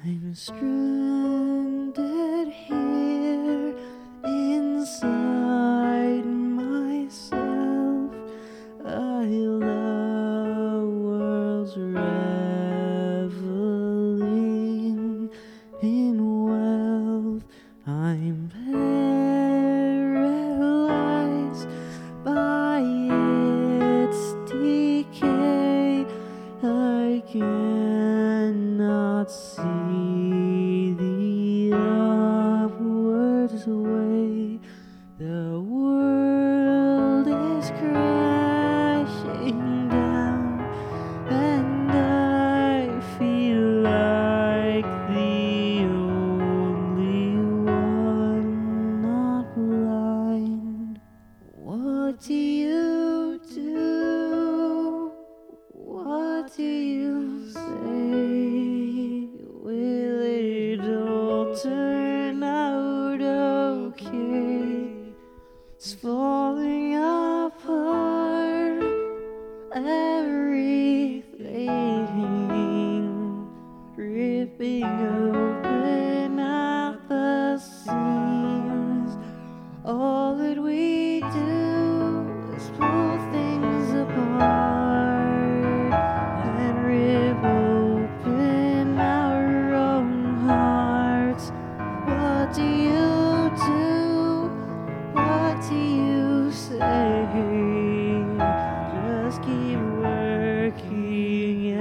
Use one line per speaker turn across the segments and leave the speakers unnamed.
I'm stranded here inside myself. I love worlds reveling in wealth. I'm paralyzed by its decay. I cannot see the upwards way. The world is crashing down, and I feel like the only one not blind. What do you do? What do you say? Will it all turn out okay? It's falling apart, everything ripping open at the seams. All that we do is pull things apart and rip open our own hearts. What do you do? What do you say? Just keep working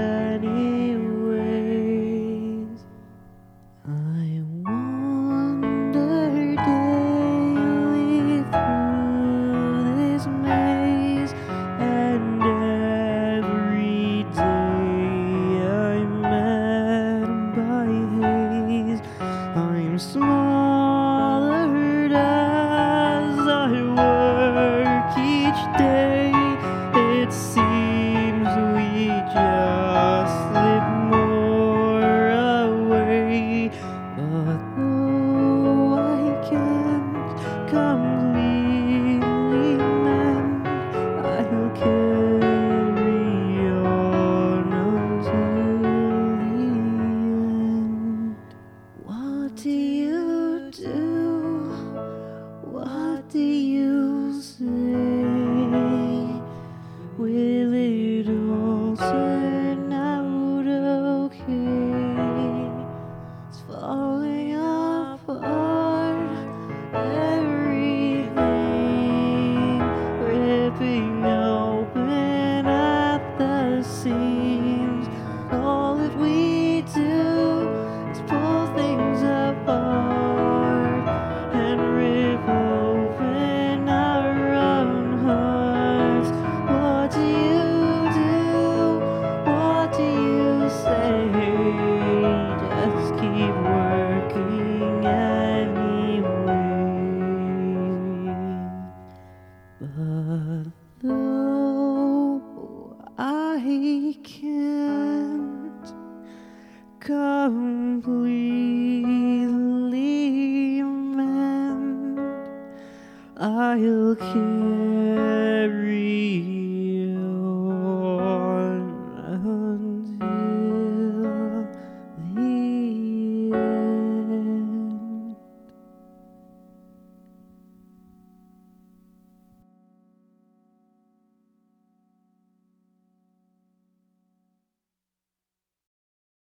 anyways. I wander daily through this maze, and every day I'm met by haze. I'm smothered as I work each day. It seems we just slip more away. But though I can't completely mend, I'll carry on until the end. What do you do? What do you say? Will it all turn out okay? It's falling apart, everything ripping open at the seams. All that we do is pull things apart and rip open our own hearts. What do you do? What do you say? Just keep working anyway. But though I can't completely mend, I'll carry